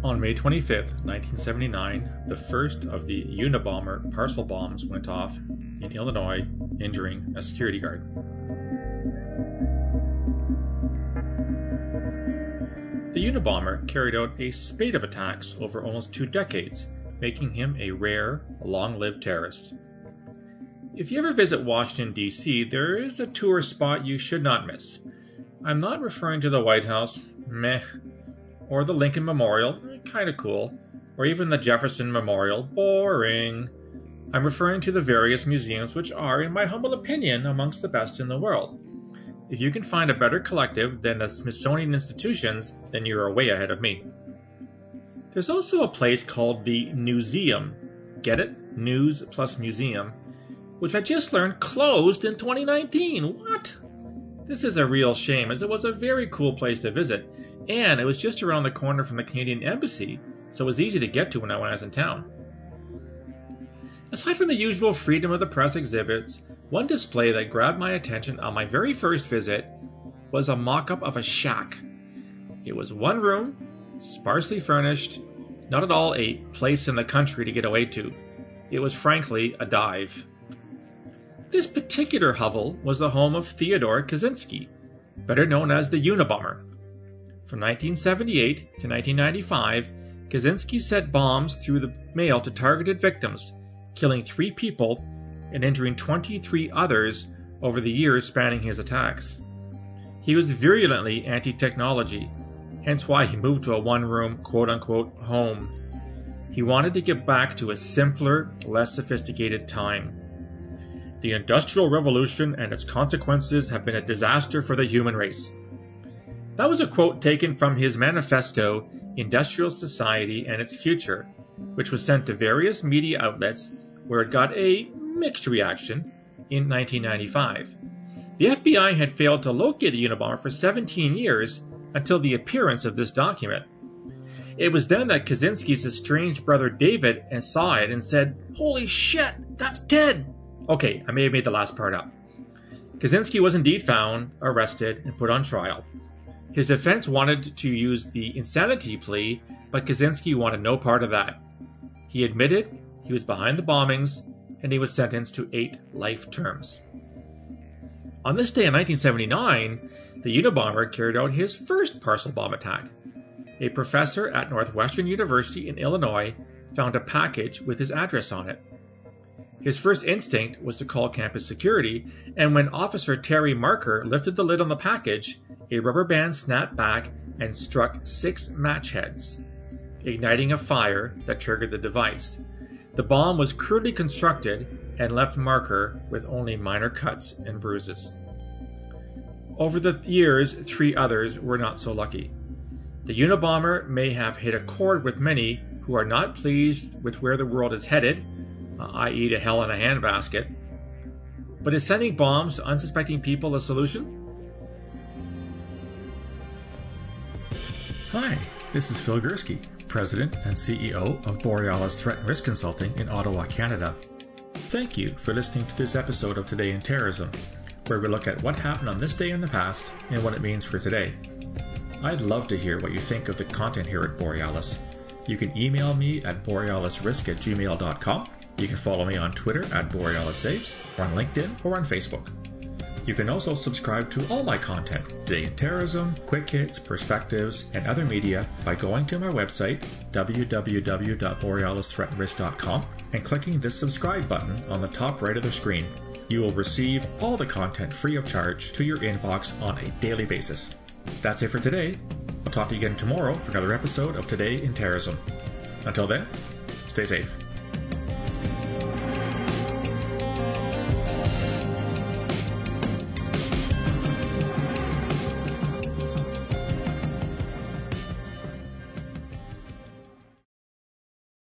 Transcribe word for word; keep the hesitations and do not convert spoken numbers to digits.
On May twenty-fifth, nineteen seventy-nine, the first of the Unabomber parcel bombs went off in Illinois, injuring a security guard. The Unabomber carried out a spate of attacks over almost two decades, making him a rare, long-lived terrorist. If you ever visit Washington, D C, there is a tourist spot you should not miss. I'm not referring to the White House, meh, or the Lincoln Memorial, kinda cool, or even the Jefferson Memorial, boring. I'm referring to the various museums which are, in my humble opinion, amongst the best in the world. If you can find a better collective than the Smithsonian institutions, then you are way ahead of me. There's also a place called the Newseum. Get it? News plus museum. Which I just learned closed in twenty nineteen. What? This is a real shame, as it was a very cool place to visit, and it was just around the corner from the Canadian Embassy, so it was easy to get to when I was in town. Aside from the usual freedom of the press exhibits, one display that grabbed my attention on my very first visit was a mock-up of a shack. It was one room, sparsely furnished, not at all a place in the country to get away to. It was frankly a dive. This particular hovel was the home of Theodore Kaczynski, better known as the Unabomber. From nineteen seventy-eight to nineteen ninety-five, Kaczynski set bombs through the mail to targeted victims, killing three people and injuring twenty-three others over the years spanning his attacks. He was virulently anti-technology, hence why he moved to a one-room quote-unquote home. He wanted to get back to a simpler, less sophisticated time. The Industrial Revolution and its consequences have been a disaster for the human race. That was a quote taken from his manifesto, Industrial Society and Its Future, which was sent to various media outlets where it got a mixed reaction in nineteen ninety-five. The F B I had failed to locate the Unabomber for seventeen years until the appearance of this document. It was then that Kaczynski's estranged brother David saw it and said, "Holy shit, that's Ted!" Okay, I may have made the last part up. Kaczynski was indeed found, arrested, and put on trial. His defense wanted to use the insanity plea, but Kaczynski wanted no part of that. He admitted he was behind the bombings, and he was sentenced to eight life terms. On this day in nineteen seventy-nine, the Unabomber carried out his first parcel bomb attack. A professor at Northwestern University in Illinois found a package with his address on it. His first instinct was to call campus security, and when Officer Terry Marker lifted the lid on the package, a rubber band snapped back and struck six match heads, igniting a fire that triggered the device. The bomb was crudely constructed and left Marker with only minor cuts and bruises. Over the years, three others were not so lucky. The Unabomber may have hit a chord with many who are not pleased with where the world is headed, uh, that is to hell in a handbasket. But is sending bombs to unsuspecting people a solution? Hi, this is Phil Gursky, President and C E O of Borealis Threat and Risk Consulting in Ottawa, Canada. Thank you for listening to this episode of Today in Terrorism, where we look at what happened on this day in the past and what it means for today. I'd love to hear what you think of the content here at Borealis. You can email me at borealisrisk at gmail dot com. You can follow me on Twitter at BorealisSaves, or on LinkedIn, or on Facebook. You can also subscribe to all my content, Today in Terrorism, Quick Hits, Perspectives, and other media by going to my website, w w w dot borealis threat and risk dot com, and clicking this subscribe button on the top right of the screen. You will receive all the content free of charge to your inbox on a daily basis. That's it for today. I'll talk to you again tomorrow for another episode of Today in Terrorism. Until then, stay safe.